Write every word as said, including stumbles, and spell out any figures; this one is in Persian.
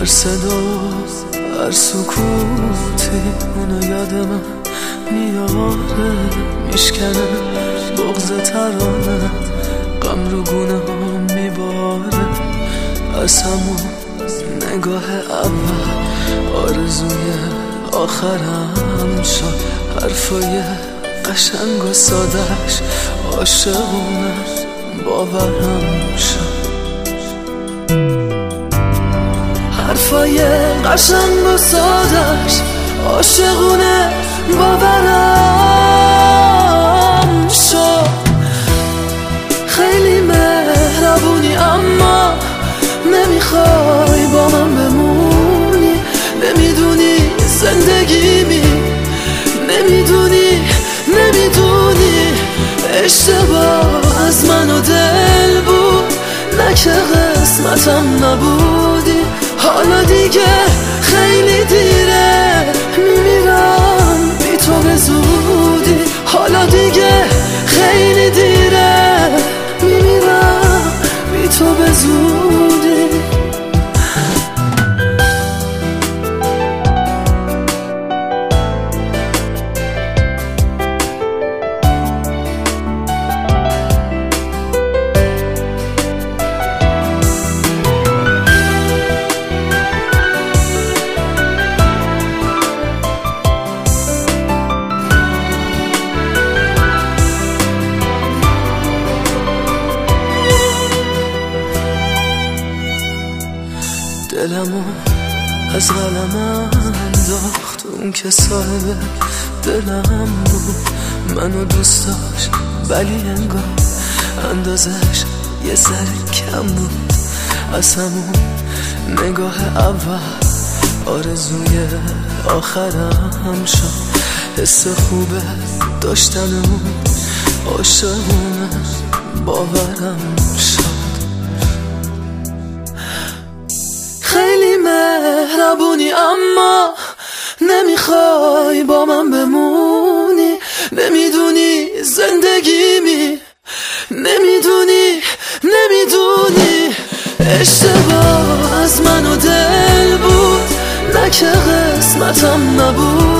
صدا هر سکوتی اونو یاد من میاره، میشکنه بغض ترانه، غم رو گونه ها میباره. از همون نگاه اول آرزوی آخرم شد، حرفای قشنگ و سادش عاشقونه باورم شد. حرفای قشنگ و سادش عاشقونه باورم شد. خیلی مهربونی اما نمیخوای با من بمونی، نمیدونی زندگیمی، نمیدونی نمیدونی اشتباه از من و دل بود، نه که قسمتم نبودی. حالا دیگه خیلی دیره، میمیرم بی تو به زودی. حالا دیگه خیلی دیره، میمیرم بی تو به زودی. دلمو از قلمم انداخت اون که صاحب دلم بود، منو دوست داشت ولی انگار اندازش یه ذره کم بود. از همون نگاه اول آرزوی آخرم شد، حس خوبه داشتن اون عاشقونه باورم شد. خیلی مهربونی اما نمیخوای با من بمونی، نمیدونی زندگیمی، نمیدونی نمیدونی اشتباه از من و دل بود، نه که قسمتم نبود.